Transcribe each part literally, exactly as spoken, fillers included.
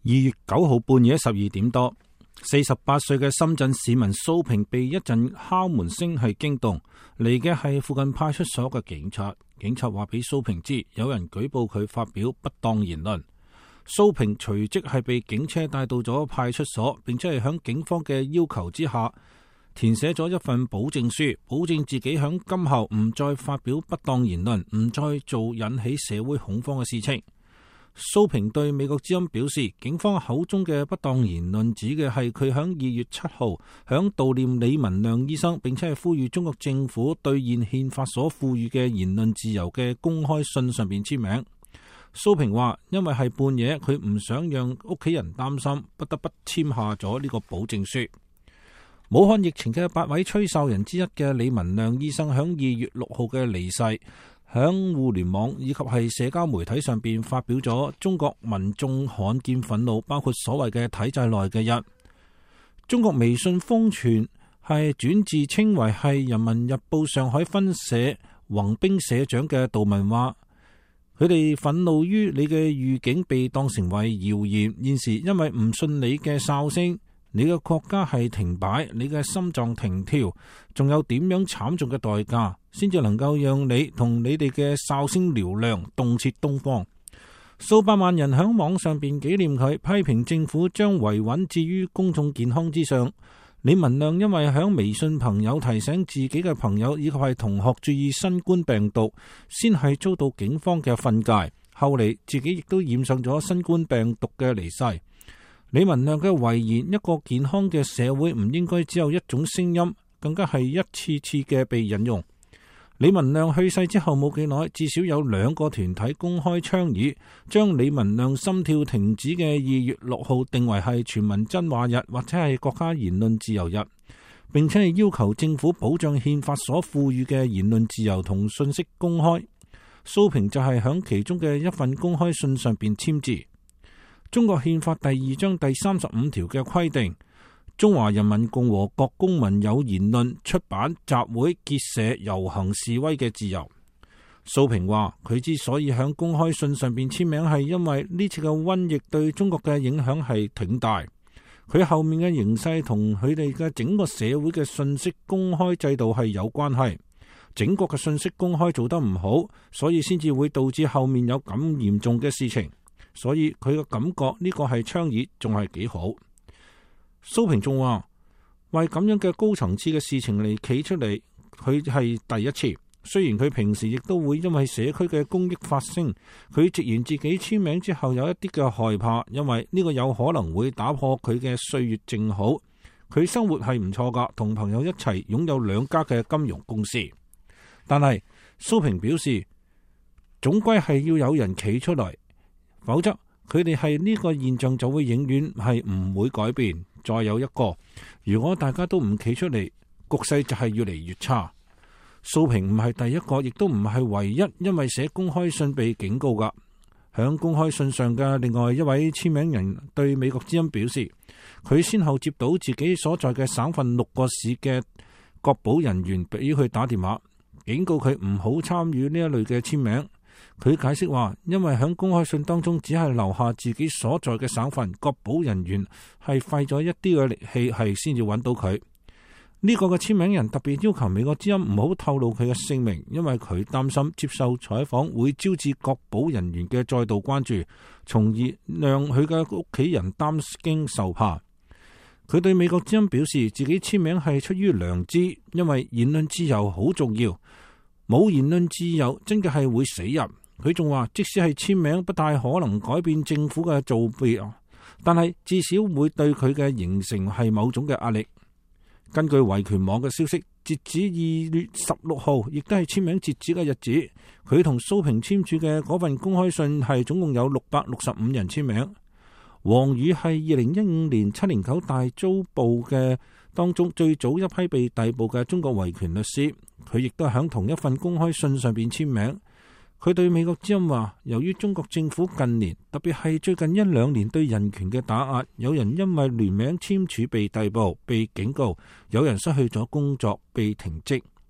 二月九號半夜十二點多，四十八歲嘅深圳市民蘇平被一陣敲門聲係驚動，嚟嘅係附近派出所嘅警察。警察話俾蘇平知，有人舉報佢發表不當言論。蘇平隨即係被警車帶到咗派出所，並且係響警方嘅要求之下，填寫咗一份保證書，保證自己響今後唔再發表不當言論，唔再做引起社會恐慌嘅事情。蘇平對美國之音表示，警方口中嘅不當言論指嘅係佢響二月七號響悼念李文亮醫生，並且係呼籲中國政府兌現憲法所賦予嘅言論自由嘅公開信上邊簽名。蘇平話，因為係半夜，佢唔想讓屋企人擔心，不得不簽下咗呢個保證書。武漢疫情嘅八位吹哨人之一嘅李文亮醫生響二月六號嘅離世，響互聯網以及係社交媒體上邊發表咗中國民眾罕見憤怒，包括所謂嘅體制內嘅人。中國微信瘋傳係轉自稱為係人民日報上海分社宏兵社長嘅杜文話，佢哋憤怒於你嘅預警被當成為謠言，現時因為唔信你嘅哨聲，你嘅國家係停擺，你嘅心臟停跳，仲有點樣慘重嘅代價，先至能夠讓你同你哋嘅哨聲嘹亮，動徹東方。數百萬人響網上邊紀念佢，批評政府將維穩置於公眾健康之上。李文亮因為響微信朋友提醒自己嘅朋友以及係同學注意新冠病毒，先係遭到警方嘅訓誡，後嚟自己亦都染上咗新冠病毒嘅離世。李文亮嘅遺言，一個健康嘅社會唔應該只有一種聲音，更加係一次次嘅被引用。李文亮去世之後冇幾耐，至少有兩個團體公開倡議，將李文亮心跳停止嘅二月六號定為係全民真話日，或者係國家言論自由日，並且係要求政府保障憲法所賦予嘅言論自由同信息公開。蘇平就係響其中嘅一份公開信上邊簽字。中國憲法第二章第三十五條嘅規定，中華人民共和國公民有言論、出版、集會、結社、遊行、示威嘅自由。蘇平話，佢之所以響公開信上邊簽名，係因為呢次嘅瘟疫對中國嘅影響係挺大。佢後面嘅形勢同佢哋嘅整個社會嘅信息公開制度係有關係。整個嘅信息公開做得唔好，所以先至會導致後面有咁嚴重嘅事情。所以佢嘅感覺呢個係倡議仲係幾好。蘇平仲話，為咁樣嘅高層次嘅事情嚟企出嚟，佢係第一次。雖然佢平時亦都會因為社區嘅公益發聲，佢直言自己簽名之後有一啲嘅害怕，因為呢個有可能會打破佢嘅歲月靜好。佢生活係唔錯噶，同朋友一齊擁有兩家嘅金融公司。但係蘇平表示，總歸係要有人企出嚟，否則佢哋係呢個現象就會永遠係唔會改變。再有一個，如果大家都唔企出嚟，局勢就係越嚟越差。蘇平唔係第一個，亦都唔係唯一因為寫公開信被警告噶。響公開信上嘅另外一位簽名人對美國之音表示，佢先後接到自己所在嘅省份六個市嘅國保人員俾佢打電話，警告佢唔好參與呢一類嘅簽名。佢解釋話，因為喺公開信當中只係留下自己所在嘅省份，國保人員係費咗一啲嘅力氣係先至揾到佢。呢個嘅簽名人特別要求美國之音唔好透露佢嘅姓名，因為佢擔心接受採訪會招致國保人員嘅再度關注，從而讓佢嘅屋企人擔驚受怕。佢對美國之音表示，自己簽名係出於良知，因為言論自由好重要，冇言論自由真嘅係會死人。佢仲話，即使係簽名，不太可能改變政府嘅做法，但係至少會對佢嘅形成係某種嘅壓力。根據維權網嘅消息，截止二月十六號，亦都係簽名截止嘅日子，佢同蘇平簽署嘅嗰份公開信係總共有六百六十五人簽名。王宇係二零一五年七零九大遭捕嘅當中最早一批被逮捕嘅中國維權律師，佢亦都喺同一份公開信上邊簽名。佢對美國之音話，由於中國政府近年，特別係最近一兩年對人權嘅打壓，有人因為聯名簽署被逮捕、被警告，有人失去咗工作、被停職。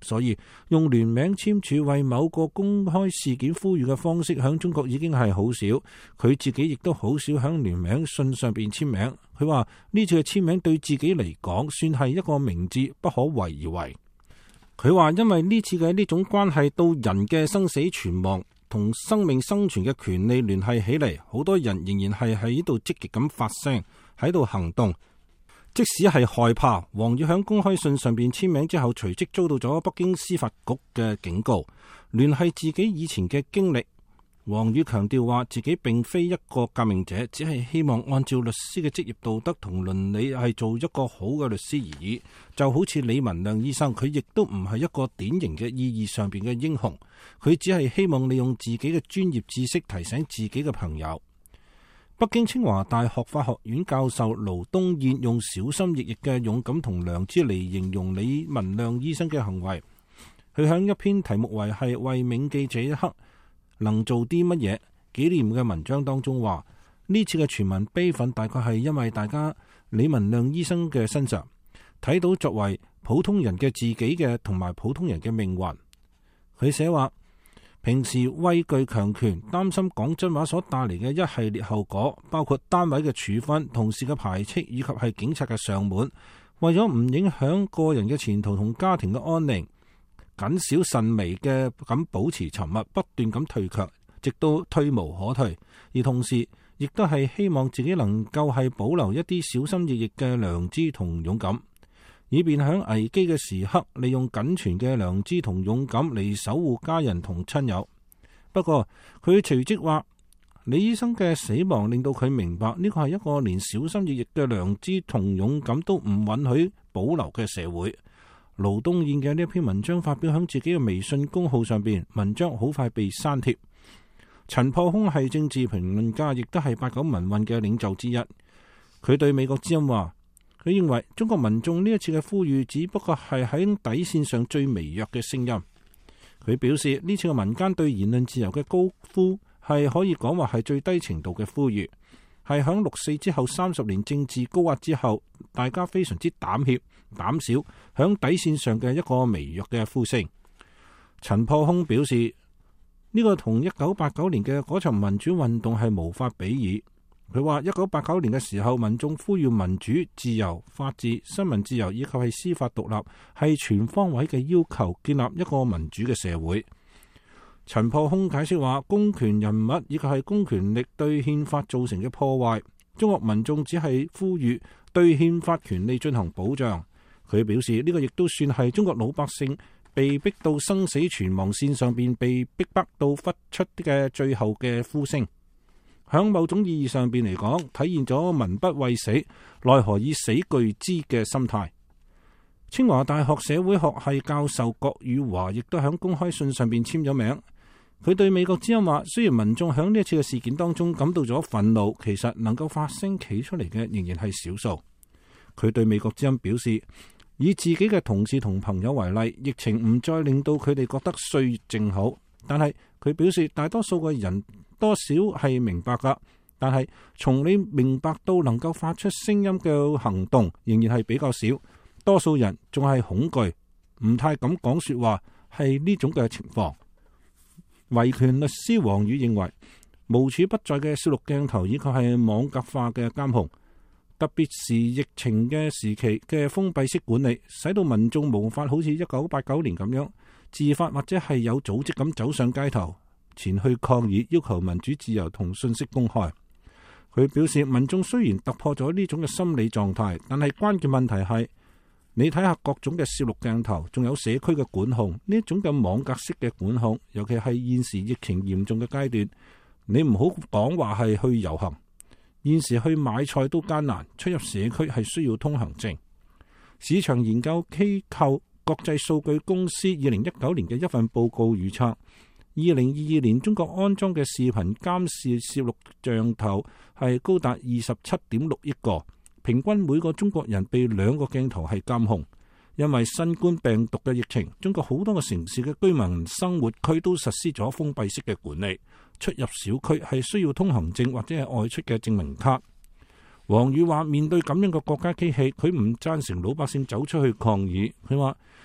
所以用聯名簽署為某個公開事件呼籲嘅方式，響中國已經係好少。佢自己亦都好少響聯名信上邊簽名。佢話呢次嘅簽名對自己嚟講，算係一個明智，不可為而為。佢話因為呢次嘅呢種關係到人嘅生死存亡同生命生存嘅權利聯繫起嚟，好多人仍然係喺度積極咁發聲，喺度行動。即使係害怕，王宇響公開信上邊簽名之後，隨即遭到咗北京司法局嘅警告，聯繫自己以前嘅經歷。王宇強調話自己並非一個革命者，只係希望按照律師嘅職業道德同倫理係做一個好嘅律師而已。就好似李文亮醫生，佢亦都唔係一個典型嘅意義上邊嘅英雄，佢只係希望利用自己嘅專業知識提醒自己嘅朋友。北京清華大學法學院教授盧東燕用小心翼翼嘅勇敢同良知嚟形容李文亮醫生嘅行為。佢喺一篇題目為係為銘記這一刻能做啲乜嘢紀念嘅文章當中話，呢次嘅全民悲憤大概係因為大家李文亮醫生嘅身上睇到作為普通人嘅自己嘅同埋普通人嘅命運。佢寫話，平時畏懼強權，擔心講真話所帶嚟嘅一系列後果，包括單位嘅處分、同事嘅排斥以及係警察嘅上門。為咗唔影響個人嘅前途同家庭嘅安寧，謹小慎微嘅咁保持沉默，不斷咁退卻，直到退無可退。而同時亦都係希望自己能夠係保留一啲小心翼翼嘅良知同勇敢，以便喺危機嘅時刻利用僅存嘅良知同勇敢嚟守護家人同親友。不過佢隨即話，李醫生嘅死亡令到佢明白呢個係一個連小心翼翼嘅良知同勇敢都唔允許保留嘅社會。盧東燕嘅呢一篇文章發表喺自己嘅微信公號上邊，文章好快被刪帖。陳破空係政治評論家，亦都係八九民運嘅領袖之一。佢對美國之音話，佢認為中國民眾呢一次嘅呼籲只不過係喺底線上最微弱嘅聲音。佢表示呢次嘅民間對言論自由嘅高呼係可以講話係最低程度嘅呼籲，係響六四之後三十年政治高壓之後，大家非常之膽怯膽小響底線上嘅一個微弱嘅呼聲。陳破空表示呢個同一九八九年嘅嗰場民主運動係無法比擬。佢話一九八九年嘅時候，民眾呼籲民主、自由、法治、新聞自由以及係司法獨立係全方位嘅要求，建立一個民主嘅社會。陳破空解釋話，公權人物以及係公權力對憲法造成嘅破壞，中國民眾只係呼籲對憲法權利進行保障。佢表示呢個亦都算係中國老百姓被逼到生死存亡線上邊，被逼迫到忽出嘅最後嘅呼聲。響某種意義上邊嚟講，體現咗民不畏死，奈何以死懼之嘅心態。清華大學社會學系教授郭宇華亦都響公開信上邊簽咗名。佢對美國之音話，雖然民眾響呢一次嘅事件當中感到咗憤怒，其實能夠發聲企出嚟嘅仍然係少數。佢對美國之音表示，以自己嘅同事同朋友為例，疫情唔再令到佢哋覺得歲月靜好，但係佢表示大多數嘅人多少係明白噶，但係從你明白到能夠發出聲音嘅行動仍然係比較少，多數人仲係恐懼，唔太敢講說話，係呢種嘅情況。維權律師王宇認為，無處不在嘅攝錄鏡頭以及係網格化嘅監控，特別是疫情嘅時期嘅封閉式管理，使到民眾無法好似一九八九年咁樣自發或者係有組織咁走上街頭前去抗議，要求民主自由同信息公開。佢表示，民眾雖然突破咗呢種嘅心理狀態，但係關鍵問題係你睇下各種嘅攝錄鏡頭，仲有社區嘅管控，呢一種嘅網格式嘅管控，尤其係現時疫情嚴重嘅階段，你唔好講話係去遊行。現時去買菜都艱難，出入社區係需要通行證。市場研究機構國際數據公司二零一九年嘅一份報告預測，二零二二年中國安裝嘅視頻監視攝錄像頭係高達二十七點六億個，平均每個中國人被兩個鏡頭係監控。因為新冠病毒嘅疫情，中國好多個城市嘅居民生活區都實施咗封閉式嘅管理，出入小區係需要通行證或者係外出嘅證明卡。王宇話，面對咁樣嘅國家機器，佢唔贊成老百姓走出去抗議。佢話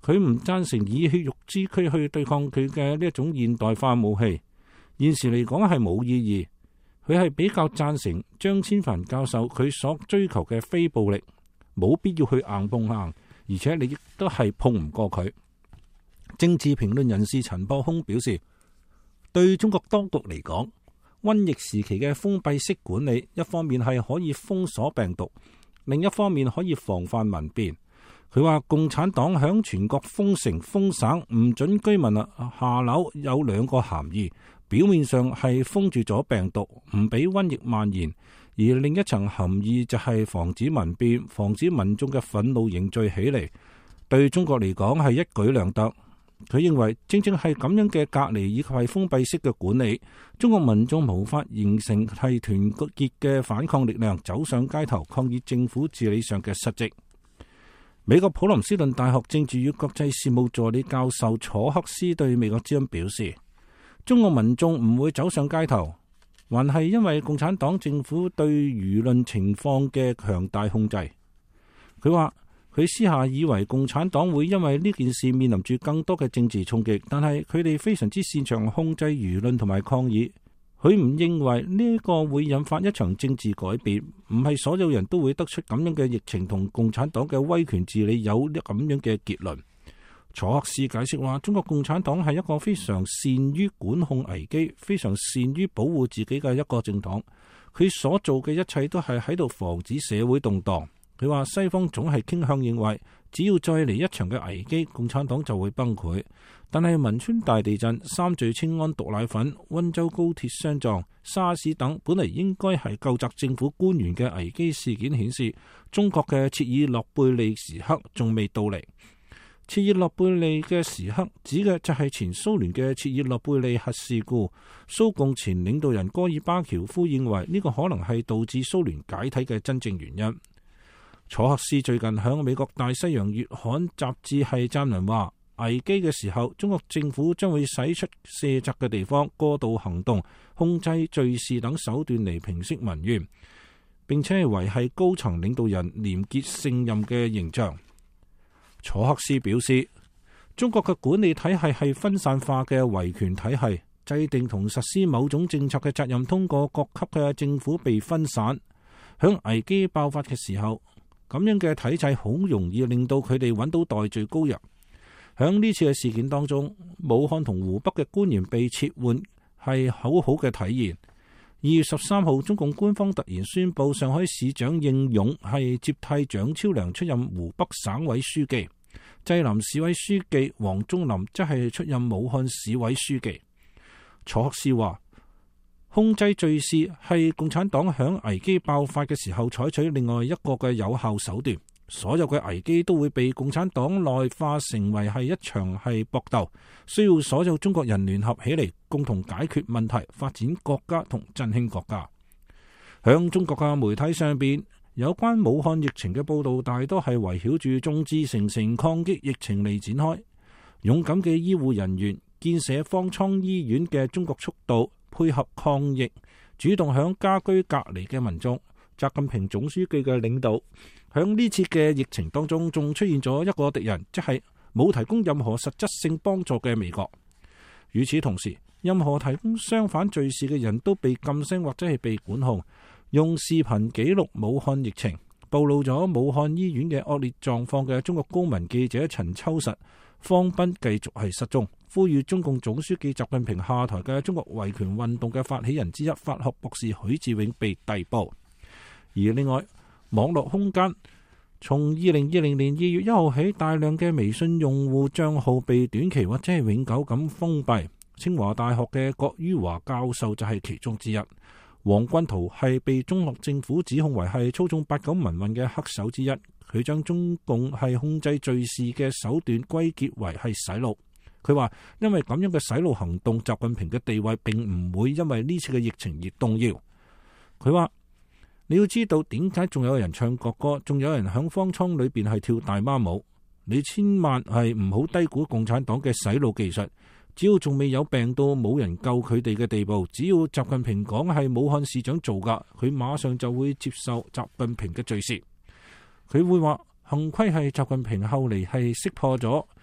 佢唔贊成以血肉之軀去對抗佢嘅呢一種現代化武器，現時嚟講係冇意義。佢係比較贊成張千帆教授佢所追求嘅非暴力，冇必要去硬碰硬，而且你亦都係碰唔過佢。政治評論人士陳博空表示，對中國當局嚟講，瘟疫時期嘅封閉式管理，一方面係可以封鎖病毒，另一方面可以防範民變。佢話共產黨響全國封城封省，唔准居民啊下樓，有兩個含義。表面上係封住咗病毒，唔俾瘟疫蔓延，而另一層含義就係防止民變，防止民眾嘅憤怒凝聚起嚟。對中國嚟講係一舉兩得。佢認為正正係咁樣嘅隔離以及係封閉式嘅管理，中國民眾無法形成係團結嘅反抗力量，走上街頭抗議政府治理上嘅失職。美國普林斯頓大學政治與國際事務助理教授楚克斯對美國之音表示，中國民眾唔會走上街頭，還係因為共產黨政府對輿論情況嘅強大控制。佢話佢私下以為共產黨會因為呢件事面臨住更多嘅政治衝擊，但係佢哋非常之擅長控制輿論同埋抗議。佢唔認為呢個會引發一場政治改變，唔係所有人都會得出咁樣嘅疫情同共產黨嘅威權治理有咁樣嘅結論。楚克斯解釋話，中國共產黨係一個非常善於管控危機、非常善於保護自己嘅一個政黨。佢所做嘅一切都係喺度防止社會動盪。佢話西方總係傾向認為，只要再嚟一場嘅危機，共產黨就會崩潰。但係汶川大地震、三聚氰胺毒奶粉、溫州高鐵相撞、沙士等本嚟應該係究責政府官員嘅危機事件，顯示中國嘅切爾諾貝利時刻仲未到嚟。切爾諾貝利嘅時刻指嘅就係前蘇聯嘅切爾諾貝利核事故。蘇共前領導人戈爾巴喬夫認為呢個可能係導致蘇聯解體嘅真正原因。楚克斯最近響美國大西洋月刊雜誌係撰文話，危機嘅時候，中國政府將會使出卸責嘅地方，過度行動，控制敘事等手段嚟平息民怨，並且係維繫高層領導人廉潔勝任嘅形象。楚克斯表示，中國嘅管理體系係分散化嘅維權體系，制定同實施某種政策嘅責任通過各級嘅政府被分散。響危機爆發嘅時候，咁樣嘅體制好容易令到佢哋揾到代罪羔羊。響呢次嘅事件當中，武漢同湖北嘅官員被撤換係好好嘅體現。二月十三號，中共官方突然宣布，上海市長應勇係接替蔣超良出任湖北省委書記，濟南市委書記王忠林則係出任武漢市委書記。楚克斯話，控制敘事係共產黨響危機爆發嘅時候採取另外一個嘅有效手段。所有嘅危機都會被共產黨內化成為係一場係搏鬥，需要所有中國人聯合起嚟，共同解決問題，發展國家同振興國家。響中國嘅媒體上邊，有關武漢疫情嘅報道大多係圍繞住眾志成城抗擊疫情嚟展開。勇敢嘅醫護人員建設方艙醫院嘅中國速度，配合抗疫，主動響家居隔離嘅民眾。習近平總書記嘅領導，響呢次嘅疫情當中，仲出現咗一個敵人，即係冇提供任何實質性幫助嘅美國。與此同時，任何提供相反敘事嘅人都被禁聲或者係被管控。用視頻記錄武漢疫情，暴露咗武漢醫院嘅惡劣狀況嘅中國公民記者陳秋實、方斌繼續係失蹤。呼籲中共總書記習近平下台嘅中國維權運動嘅發起人之一法學博士許志永被逮捕。而另外，網絡空間從二零二零年二月一號起，大量嘅微信用戶賬號被短期或者係永久咁封閉。清華大學嘅郭于華教授就係其中之一。黃軍圖係被中國政府指控為係操縱八九民運嘅黑手之一。佢將中共係控制敘事嘅手段歸結為係洗腦。佢話因為咁樣嘅洗腦行動，習近平嘅地位並唔會因為呢次嘅疫情而動搖。佢話，你要知道點解仲有人唱國歌，仲有人響方艙裏邊係跳大媽舞。你千萬係唔好低估共產黨嘅洗腦技術。只要仲未有病到冇人救佢哋嘅地步，只要習近平講係武漢市長做噶，佢馬上就會接受習近平嘅敘事。佢會話幸虧係習近平後嚟係識破咗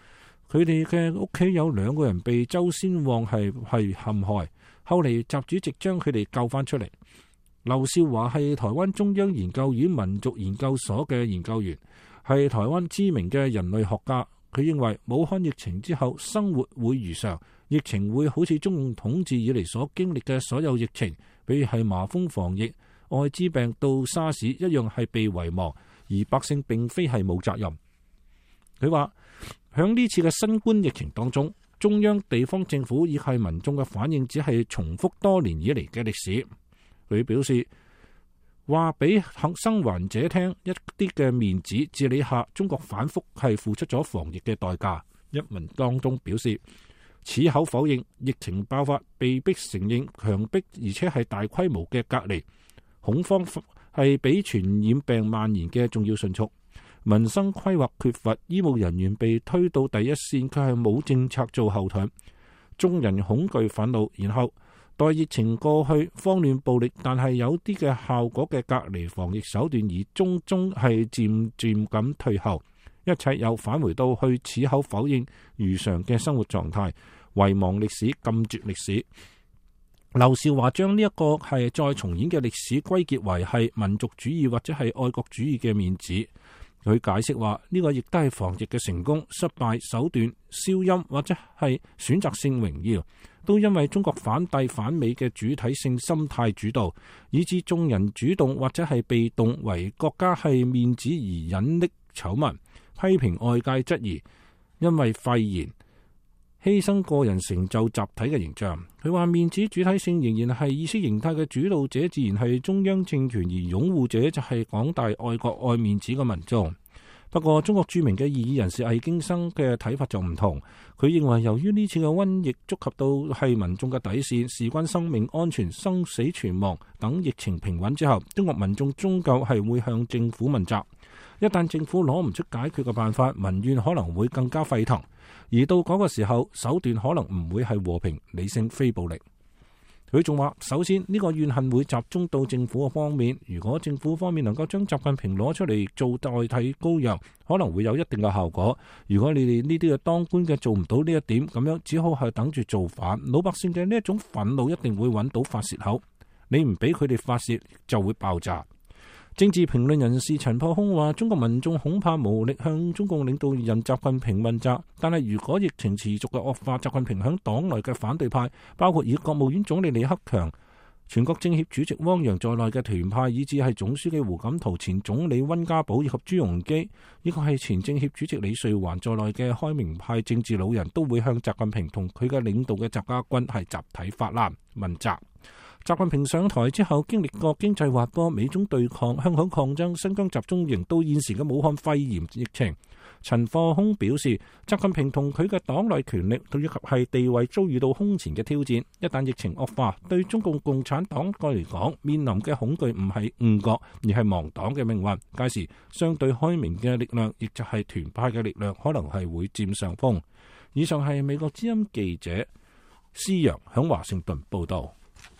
佢哋嘅屋企有兩個人被周先旺係係陷害，後嚟習主席將佢哋救翻出嚟。劉少華係台灣中央研究院民族研究所嘅研究員，係台灣知名嘅人類學家。佢認為武漢疫情之後生活會如常，疫情會好似中共統治以嚟所經歷嘅所有疫情，比如係麻風防疫、艾滋病到沙士一樣係被遺忘，而百姓並非係冇責任。佢話響呢次嘅新冠疫情當中，中央地方政府亦係民眾嘅反應只係重複多年以嚟嘅歷史。佢表示話俾生還者聽一啲嘅面子治理下，中國反覆係付出咗防疫嘅代價。一文當中表示，矢口否認疫情爆發被逼承認強迫而且係大規模嘅隔離，恐慌係比傳染病蔓延嘅仲要迅速。民生規劃缺乏，醫務人員被推到第一線，佢係冇政策做後盾，眾人恐懼憤怒，然後待疫情過去，慌亂暴力，但係有啲嘅效果嘅隔離防疫手段而終終係漸漸咁退後，一切又返回到去矢口否認如常嘅生活狀態，遺忘歷史，禁絕歷史。劉少華將呢一個係再重演嘅歷史歸結為係民族主義或者係愛國主義嘅面子。佢解釋話呢個亦都係防疫嘅成功、失敗、手段、消音或者係選擇性榮耀，都因為中國反帝反美嘅主體性心態主導，以致眾人主動或者係被動為國家係面子而隱匿醜聞，批評外界質疑，因為肺炎犧牲個人成就集體嘅形象。佢話面子主體性仍然係意識形態嘅主導者，自然係中央政權，而擁護者就係廣大愛國愛面子嘅民眾。不過中國著名嘅異議人士魏京生嘅睇法就唔同，佢認為由於呢次嘅瘟疫觸及到係民眾嘅底線，事關生命安全、生死存亡等，疫情平穩之後，中國民眾終究係會向政府問責。一旦政府攞唔出解決嘅辦法，民怨可能會更加沸騰，而到嗰個時候，手段可能唔會係和平、理性、非暴力。佢仲話，首先呢個怨恨會集中到政府嘅方面，如果政府方面能夠將習近平攞出嚟做代替羔羊，可能會有一定嘅效果。如果你哋呢啲嘅當官嘅做唔到呢一點，咁樣只好係等住造反。老百姓嘅呢一種憤怒一定會揾到發洩口，你唔俾佢哋發洩就會爆炸。政治評論人士陳破空話，中國民眾恐怕無力向中共領導人習近平問責，但係如果疫情持續嘅惡化，習近平響黨內嘅反對派，包括以國務院總理李克強、全國政協主席汪洋在內嘅團派，以至係總書記胡錦濤、前總理溫家寶以及朱鎔基，以及係前政協主席李瑞環在內嘅開明派政治老人都會向習近平同佢嘅領導嘅習家軍係集體發難問責。習近平上台之後，經歷過經濟滑坡、美中對抗、香港抗爭、新疆集中營到現時嘅武漢肺炎疫情。陳破空表示，習近平同佢嘅黨內權力以及係地位遭遇到空前嘅挑戰。一旦疫情惡化，對中共共產黨嚟講，面臨嘅恐懼唔係誤國，而係亡黨嘅命運。屆時，相對開明嘅力量，亦就係團派嘅力量，可能係會佔上風。以上係美國之音記者施陽響華盛頓報道。